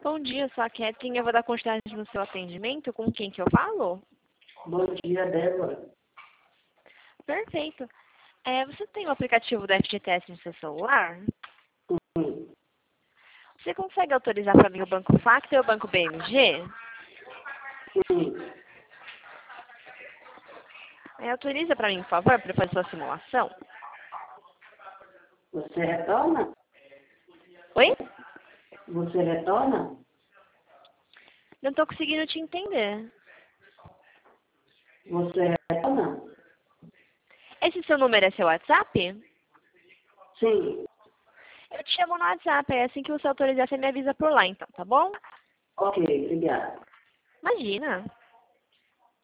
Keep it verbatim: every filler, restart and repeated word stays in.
Bom dia, sou a Catherine. Eu vou dar continuidade no seu atendimento. Com quem que eu falo? Bom dia, Débora. Perfeito. É, você tem o aplicativo da F G T S no seu celular? Sim. Você consegue autorizar para mim o Banco Facta e o Banco B M G? Sim. É, autoriza para mim, por favor, para fazer sua simulação. Você retorna? Oi? Você retorna? Não estou conseguindo te entender. Você retorna? Esse seu número é seu WhatsApp? Sim. Eu te chamo no WhatsApp. É assim que você autorizar, você me avisa por lá, então, tá bom? Ok, obrigada. Imagina.